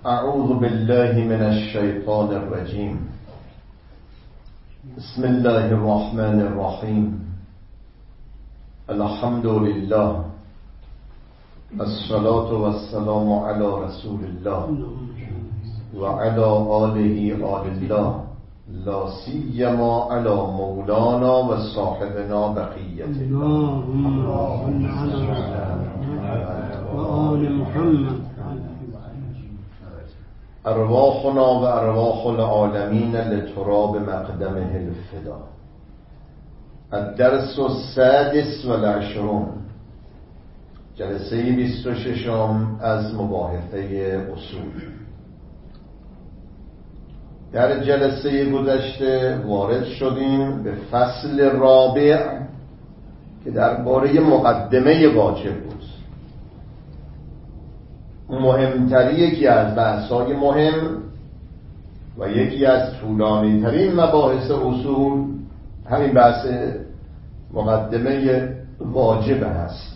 اعوذ بالله من الشیطان الرجیم. بسم الله الرحمن الرحیم. الحمد لله الصلاة والسلام علی رسول الله و علی آله آل الله، لا سیما علی مولانا و صاحبنا بقیت الله و آل محمد. ارواحنا و ارواح العالمین لتراب مقدمه الفدا. الدرس السادس والعشرون، جلسه 26 از مباحثه اصول. در جلسه گذشته وارد شدیم به فصل رابع که درباره مقدمه واجب بود. مهمتری، یکی از بحث‌های مهم و یکی از طولانی ترین مباحث اصول همین بحث مقدمه واجب هست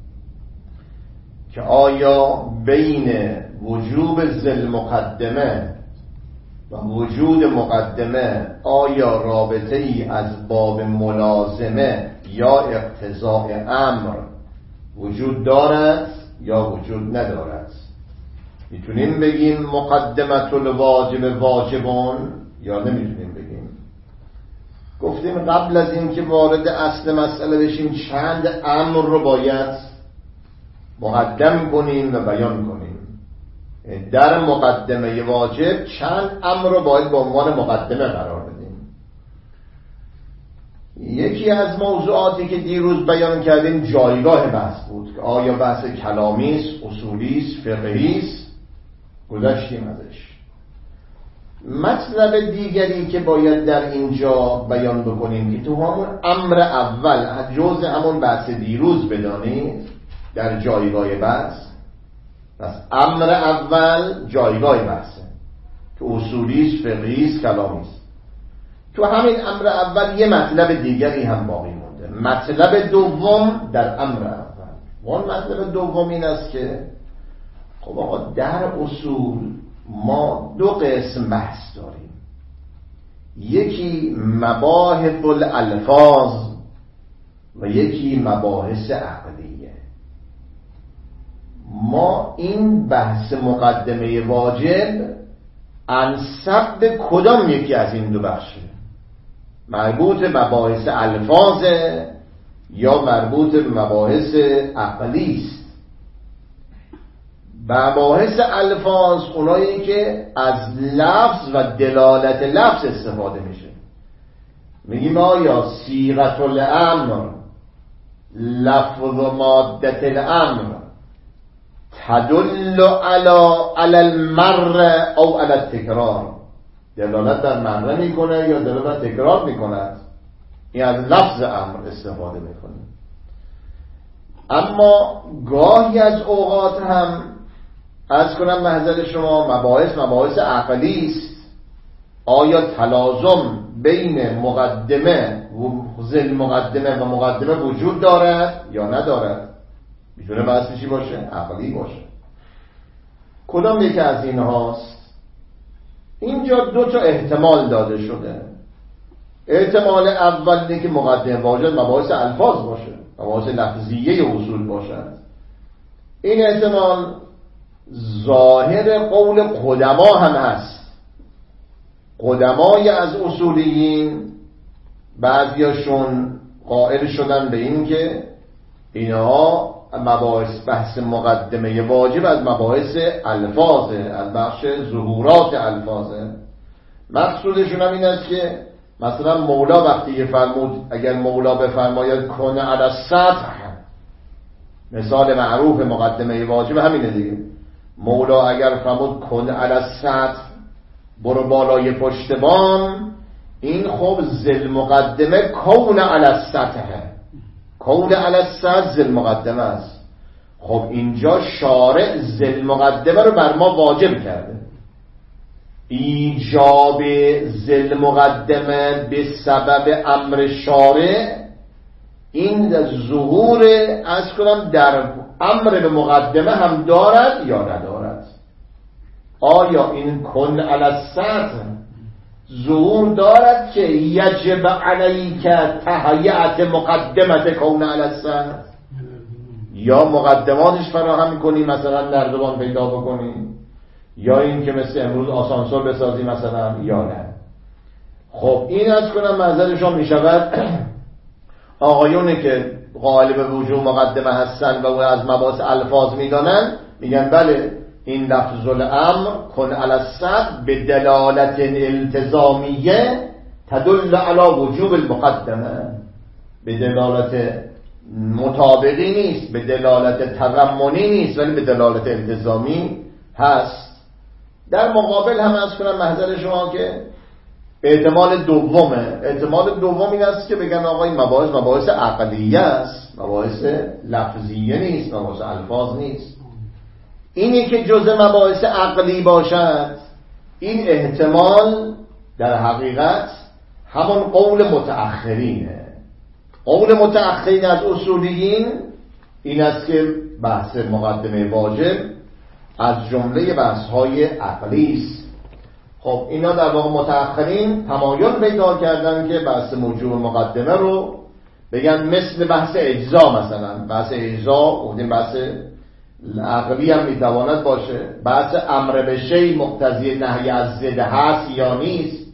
که آیا بین وجوب ذل مقدمه و وجود مقدمه آیا رابطه ای از باب ملازمه یا اقتضاء امر وجود دارد یا وجود ندارد؟ میتونیم بگیم مقدمت الواجب واجبون یا نمیتونیم بگیم؟ گفتیم قبل از این که وارد اصل مسئله بشیم چند امر رو باید مقدم کنیم و بیان کنیم. در مقدمه واجب چند امر رو باید به عنوان مقدمه قرار بدیم. یکی از موضوعاتی که دیروز بیان کردیم جایگاه بحث بود که آیا بحث کلامی است، اصولی است، فقهی است. گذشتیم ازش. مطلب دیگری که باید در اینجا بیان بکنیم که تو همون امر اول جزء همون بحث دیروز بدانید در جایگاه بحث، پس امر اول جایگاه بحثه که اصولی است، فقهی است، کلامی است. تو همین امر اول یه مطلب دیگری هم باقی مونده. مطلب دوم در امر اول، اون مطلب دوم این است که خب آقا در اصول ما دو قسم بحث داریم. یکی مباحث الالفاظ و یکی مباحث عقلیه. ما این بحث مقدمه واجب انسب به کدام یکی از این دو بخشه؟ مربوط به مباحث الفاظ یا مربوط به مباحث عقلی است؟ مباحث الفاظ اونایی که از لفظ و دلالت لفظ استفاده میشه. میگیم آیا صیغه الامر، لفظ ماده الامر تدل علی المر او علی التکرار، دلالت بر مره میکنه یا دلالت بر تکرار میکند؟ این از لفظ امر استفاده میکنه. اما گاهی از اوقات هم از کنم محضر شما مباحث عقلی است. آیا تلازم بین مقدمه و ذل مقدمه و مقدمه وجود دارد یا ندارد؟ میتونه بحث چی باشه؟ عقلی باشه. کدام یکی از این هاست؟ اینجا دو تا احتمال داده شده. احتمال اول اینه که مقدمه واجب مباحث الفاظ باشه، مباحث لفظیه اصول باشد. این احتمال ظاهر قول قدما هم هست. قدمای از اصولیین بعضیاشون قائل شدن به این که اینها مباحث بحث مقدمه واجب از مباحث الفاظه، از بخش ظهورات الفاظه. مقصودشون هم این است که مثلا مولا وقتی فرمود اگر مولا بفرماید کن علی السطح، مثال معروف مقدمه واجب همینه دیگه. مولا اگر فرمود کن علی السطح، برو بالای پشت بام، این خب ذل مقدمه کون علی السطح، کون علی السطح ذل مقدمه است. خب اینجا شارع ذل مقدمه رو بر ما واجب کرده. ایجاب ذل مقدمه به سبب امر شارع این ظهور از کنم در امر به مقدمه هم دارد یا ندارد؟ آیا این کن علی السطح ظهور دارد که یجب علیک تهیئت مقدمت کون علی السطح، یا مقدماتش فراهم کنی مثلا نردبان پیدا بکنی، یا این که مثل امروز آسانسور بسازی مثلا، یا نه. خب این از کنم منظرشان می شود آقایونه که قائل به وجوب مقدمه هستن و از مباحث الفاظ میدانن میگن بله این لفظ الامر کن علی السطح به دلالت التزامیه تدل علی وجوب المقدمه، به دلالت مطابقی نیست، به دلالت تضمنی نیست، ولی به دلالت التزامی هست. در مقابل هم از کنم محضر شما که احتمال دومه. احتمال دوم این است که بگن آقا این مباحث عقلیه است، مباحث لفظیه نیست، مباحث الفاظ نیست. اینی که جزء مباحث عقلی باشد، این احتمال در حقیقت همون قول متأخرینه. قول متأخرین از اصولیین این است که بحث مقدمه واجب از جمله بحث‌های عقلی است. خب اینا در واقع متأخرین تمایل پیدا کردن که بحث موجوب مقدمه رو بگن مثل بحث اجزا، مثلا بحث اجزا اون بحث عقلی هم میتواند باشه، بحث امر به شیء مقتضی نهی از ضد هست یا نیست،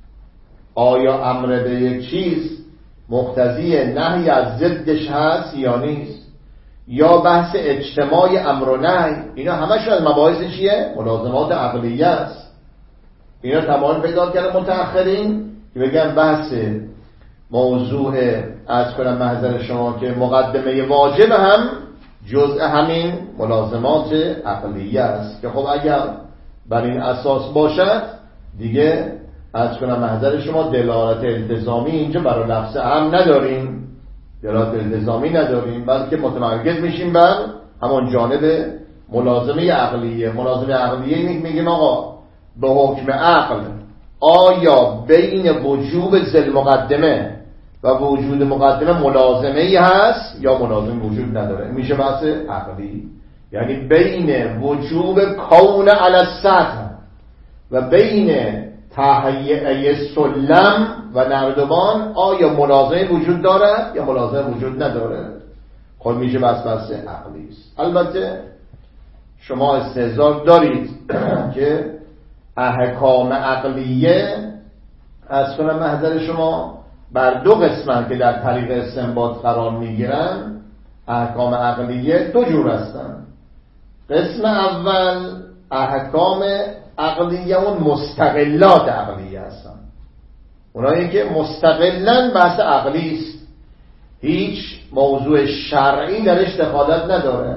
آیا امر به یک چیز مقتضی نهی از ضدش هست یا نیست، یا بحث اجتماع امر و نهی، اینا همش از مباحث چیه؟ ملازمات عقلیه است. اینا تمایل پیدا کردن متأخرین که بگن بحث موضوع از کنم محضر شما که مقدمه واجب هم جزء همین ملازمات عقلیه است که خب اگر بر این اساس باشد دیگه از کنم محضر شما دلالت التزامی اینجا برای لفظ هم نداریم، دلالت التزامی نداریم، بلکه متمرکز میشیم بر همون جانب ملازمه عقلیه. ملازمه عقلیه میگیم آقا به حکم عقل آیا بین وجوب ذل مقدمه و وجود مقدمه ملازمه ای هست یا ملازمه وجود نداره، میشه بحث عقلی. یعنی بین وجوب کون علی السطح و بین تهیئه سلم و نردبان آیا ملازمه وجود دارد یا ملازمه وجود نداره. خب میشه بحث عقلی است. البته شما استحضار دارید که احکام عقلیه از کنم محضر شما بر دو قسمن که در طریق استنباط قرار میگیرن. احکام عقلیه دو جور هستن. قسم اول احکام عقلیه اون مستقلات عقلیه هستن، اونایی که مستقلن بحث عقلی است، هیچ موضوع شرعی درش دخالت نداره.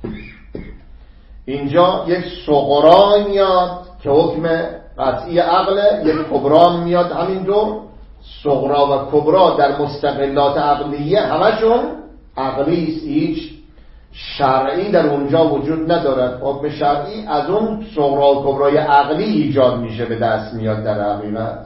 اینجا یک صغرا میاد که حکم قطعی عقله، یک کبرا میاد همینطور. صغرا و کبرا در مستقلات عقلیه همشون عقلی است، هیچ شرعی در اونجا وجود ندارد. حکم شرعی از اون صغرا و کبرای عقلی ایجاد میشه، به دست میاد در حقیقت.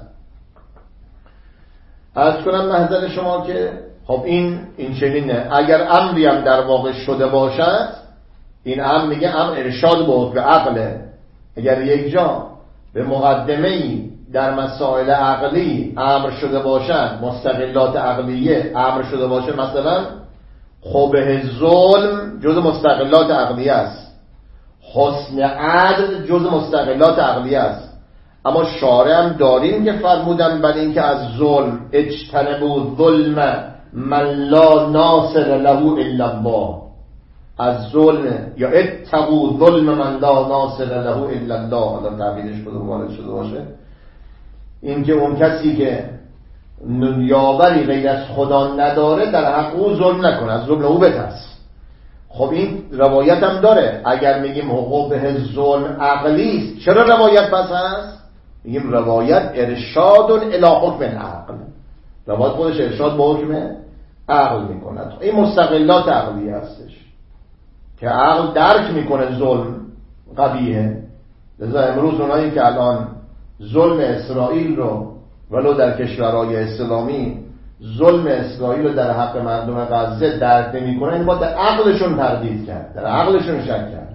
عرض کنم محضر شما که خب این چنینه. اگر امری هم در واقع شده باشد، این امر میگه امر ارشاد به حکم عقله. اگر یک جا به مقدمه‌ای در مسائل عقلی امر شده باشد، مستقلات عقلیه امر شده باشه، مثلا خبه ظلم جز مستقلات عقلیه است، حسن عدل جز مستقلات عقلیه است، اما شارع هم داریم که فرمودن بل این که از ظلم اجتنبوا ظلم من لا ناصر له الا الله، از ظلم یا اتقوا ظلم من لا ناصر له الا الله، حالا تعبیرش کدوم وارد شده باشه، این که اون کسی که یاوری غیر از خدا نداره در حق او ظلم نکنه، از ظلم او بترس. خب این روایت هم داره. اگر میگیم حقوق ظلم عقلی است، چرا روایت پس هست؟ میگیم روایت ارشاد الی حکم عقل، روایت خودش ارشاد به حکم عقل میکند. این مستقلات عقلی هستش که عقل درک میکنه ظلم قبیحه. لذا امروز اونایی که الان ظلم اسرائیل رو ولو در کشورهای اسلامی ظلم اسرائیل رو در حق مردم غزه درک نمی‌کنن، این با در عقلشون تردید کرد، در عقلشون شک کرد.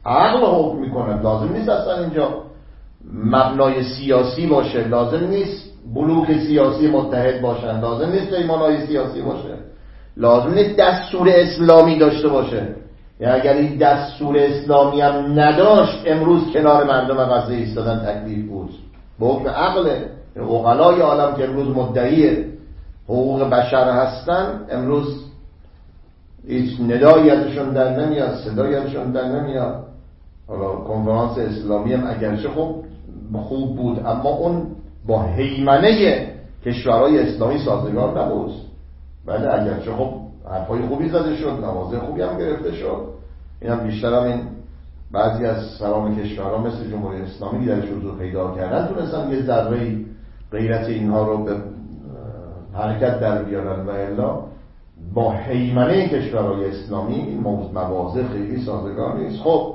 عقل حکم میکنه. لازم نیست اصلا اینجا مبنای سیاسی باشه، لازم نیست بلوک سیاسی متحد باشن، لازم نیست پیمانهای سیاسی باشه، لازم نیست دستور اسلامی داشته باشه. یعنی اگر این دستور اسلامی هم نداشت امروز کنار مردم غزه ایستادن تکلیف بود. به حکم عقل عقلای عالم که امروز مدعی حقوق بشر هستن، امروز هیچ ندایی ازشون در نمیاد، صدایی ازشون در نمیاد. حالا کنفرانس اسلامی هم اگرچه خوب بود، اما اون با هیمنه کشورهای اسلامی سازگار نبود. بله اگرچه حرفای خوبی زده شد، نمازه خوبی هم گرفته شد، این هم بیشتر هم این بعضی از سران کشورها مثل جمهوری اسلامی درش حضور پیدا کردن تونستن یه ذره غیرت اینها رو به حرکت در بیارن، و الا با هیمنه کشورهای اسلامی این مواضع خیلی سازگار نیست. خب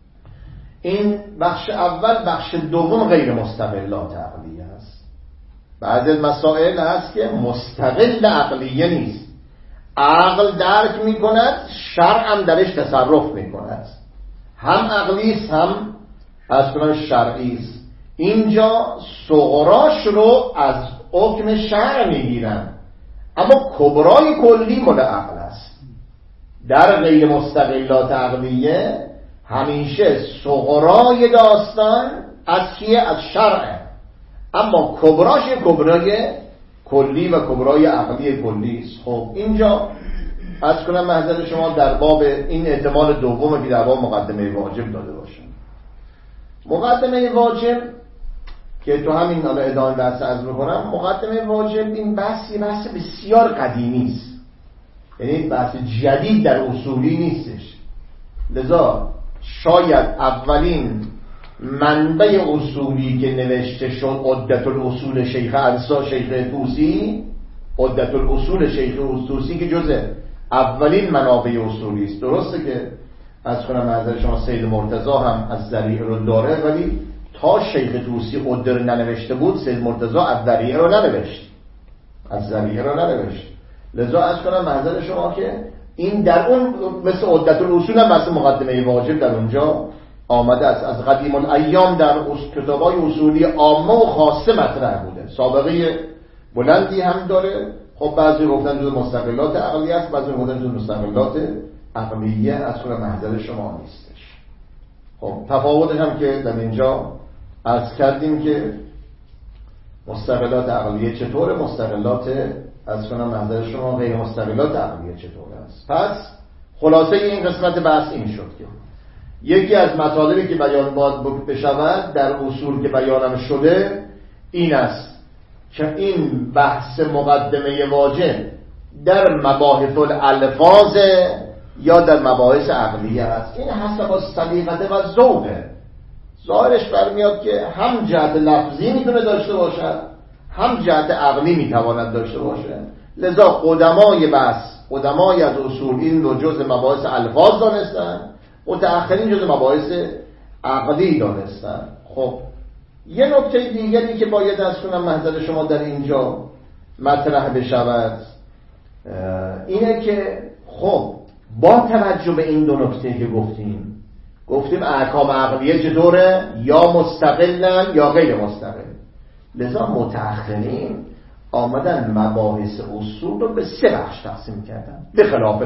این بخش اول. بخش دوم غیر مستقلات عقلیه است. بعضی مسائل هست که مستقل عقلیه نیست، عقل درک می کند، شرع هم درش تصرف می کند، هم عقلی است هم اصلا شرعی است. اینجا صغراش رو از حکم شرع می گیرن، اما کبرای کلی مال عقل است. در غیر مستقلات عقلیه همیشه صغرای داستان از کیه؟ از شرعه، اما کبراش کبرای کلی و کبرای عقلی کلی است. خب اینجا از کنم محضر شما در باب این احتمال دومه که در باب مقدمه واجب داده باشم. مقدمه واجب که تو همین ادامه بحث عرض میکنم، مقدمه واجب این بحث بسیار قدیمی است، یعنی بحث جدید در اصولی نیستش. لذا شاید اولین منبع اصولی که نوشته شد عدت الاصول شیخ ارسا شیخ طوسی، عدت الاصول شیخ طوسی که جزء اولین منابع اصولی است. درسته که از کنم معذر شما سید مرتضی هم از ذریعه رو داره، ولی تا شیخ طوسی عده رو ننوشته بود سید مرتضی از ذریعه رو ننوشت. لذا از کنم معذر شما که این در اون مثل عدت الاصول هم مثل مقدمه واجب در اونجا آمده است. از قدیم الایام در کتابای اصولی عامه و خاصه مطرح بوده، سابقه بلندی هم داره. خب بعضی گفتن جز مستقلات عقلیه است، بعضی گفتن جز مستقلات عقلیه از خود محضر شما نیستش. خب تفاوتش هم که در اینجا عرض کردیم که مستقلات عقلیه چطوره، مستقلات از کنم محضر شما غیر مستقلات عقلیه چطوره است. پس خلاصه این قسمت بحث این شد که یکی از مطالبی که بیان باید بشود در اصول که بیانم شده این است که این بحث مقدمه واجب در مباحث الالفاظ یا در مباحث عقلیه است. این حسب از سلیقه و ذوقه. ظاهرش برمیاد که هم جهت لفظی میتونه داشته باشد، هم جهت عقلی میتواند داشته باشه. لذا قدمای بحث، قدمای از اصول این رو جز مباحث الفاظ دانستن، متأخرین جز مباحث عقلی دانستن. خب یه نکته دیگری که باید از کنم محضر شما در اینجا مطرح بشود اینه که خب با توجه به این دو نکته که گفتیم احکام عقلیه چطوره؟ یا مستقلن یا غیر مستقل. لذا متأخرین آمدن مباحث اصول رو به 3 بخش تقسیم کردن، به خلاف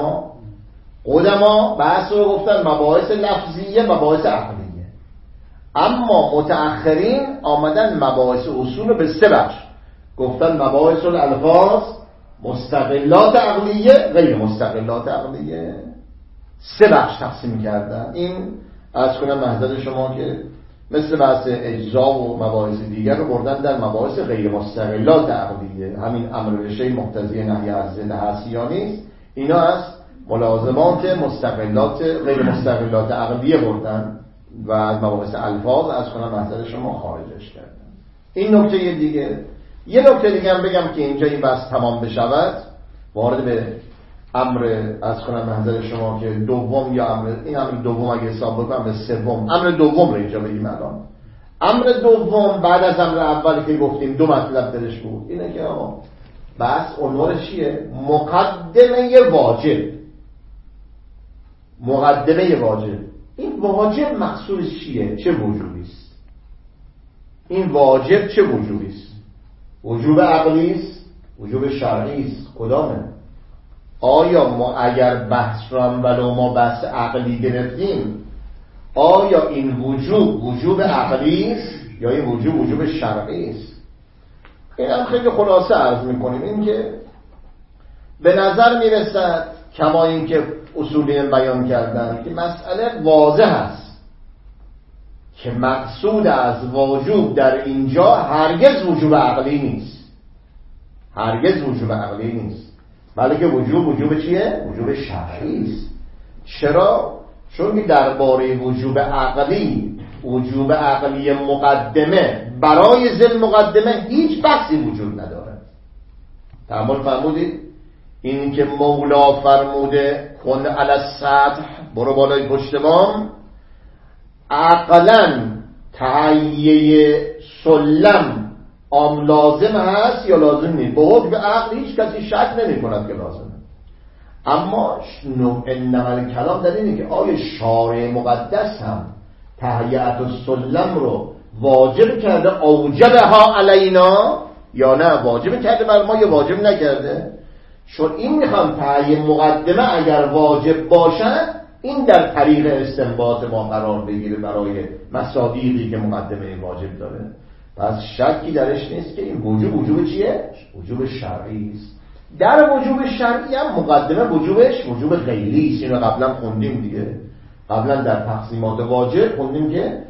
قدما بحث رو گفتن مباحث لفظیه، مباحث عقلیه. اما متأخرین آمدن مباحث اصول رو به 3 بخش گفتن، مباحث الالفاظ، مستقلات عقلیه، غیر مستقلات عقلیه. 3 بخش تقسیم کردن. این از کنم محضر شما که مثل بحث اجزا و مباحث دیگر رو بردن در مباحث غیر مستقلات عقلیه. همین امر به شیء مقتضی نهی از ضد هست یا نیست، اینا از ملازمات مستقلات غیر مستقلات عقلیه بردن و از مباحث الفاظ از کنم محضر شما خارجش کردن. این نکته دیگه. یه نکته دیگه هم بگم که اینجا این بحث تمام بشود، وارد به امر از کنم محضر شما که دوم یا امر، این امر دوم اگه حساب بکنم به سوم، امر دوم رو اینجا بگیم. الان امر دوم بعد از امر اولی که گفتیم 2 مطلب درش بود. اینه که آقا بحث عنوانش چیه؟ مقدمه واجب. این واجب مقصودش چیه؟ چه وجوبی است؟ این واجب چه وجوبی است؟ وجوب عقلی است؟ وجوب شرعی است؟ کدامه؟ آیا ما اگر بحث را ولو ما بحث عقلی گرفتیم، آیا این وجوب عقلی است یا این وجوب شرعی است؟ این هم خیلی خلاصه عرض میکنیم. این که به نظر میرسد کما این که اصولیین بیان کردن که مسئله واضح است که مقصود از وجوب در اینجا هرگز وجوب عقلی نیست، هرگز وجوب عقلی نیست، بلکه وجوب چیه؟ وجوب شرعی است. چرا؟ چون که درباره وجوب عقلی مقدمه برای ذل مقدمه هیچ بحثی وجود نداره. تأمل فرمودید این که مولا فرموده کن علی السطح، برو بالای پشت بام، عقلاً تهیه سلم لازم هست یا لازم نیست؟ به حکم عقل هیچ کسی شک نمی کند که لازمه. اما انما کلام در اینه که آیا شارع مقدس هم تهیئت السلم رو واجب کرده، اوجبها علینا، یا نه واجب کرده بر ما یا واجب نکرده؟ چون این میخوام تهیئ مقدمه اگر واجب باشد این در طریق استنباط ما قرار بگیره برای مصادیقی که مقدمه واجب داره. پس شکی درش نیست که این وجوب چیه؟ وجوب شرعی است. در وجوب شرعی هم مقدمه وجوب غیری است. اینو قبلا خوندیم دیگه. قبلا در تقسیمات واجب خوندیم که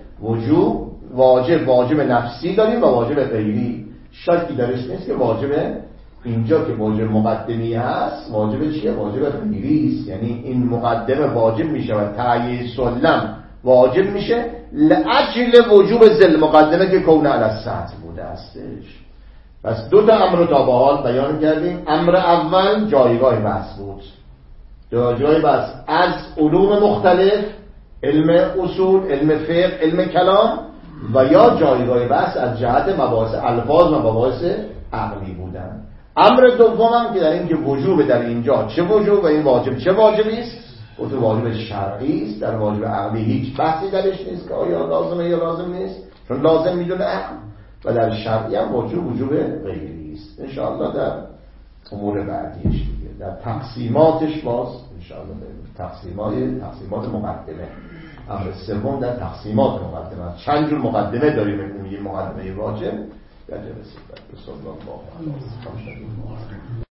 واجب نفسی داریم و واجب غیری. شکی درش نیست که واجب اینجا که واجب مقدمی هست واجب چیه؟ واجب غیری است. یعنی این مقدمه واجب میشه و تهیئ سلم واجب میشه لاجل وجوب ذل مقدمه که کون علی السطح بوده استش. پس دو تا امر تا به حال بیان کردیم. امر اول جایگاه بحث بود، جایگاه بحث از علوم مختلف، علم اصول، علم فقه، علم کلام، و یا جایگاه بحث از جهت مباحث الفاظ و مباحث عقلی بودن. امر دومم که در این که وجوب در اینجا چه وجوب و این واجب چه واجبی است، تو واجب شرعی است. در واجب عقلی هیچ بحثی درش نیست که آیا لازمه یا لازم نیست، چون لازم میدونه عقل. و در شرعی هم وجوب غیری است. ان شاء الله در امور بعدیش دیگه در تقسیماتش باز ان شاء الله تقسیمات مقدمه. امر سوم در تقسیمات مقدمه. چند جور مقدمه داریم؟ میگیم مقدمه واجب در جلسه بعد. صلی الله علیه و آله.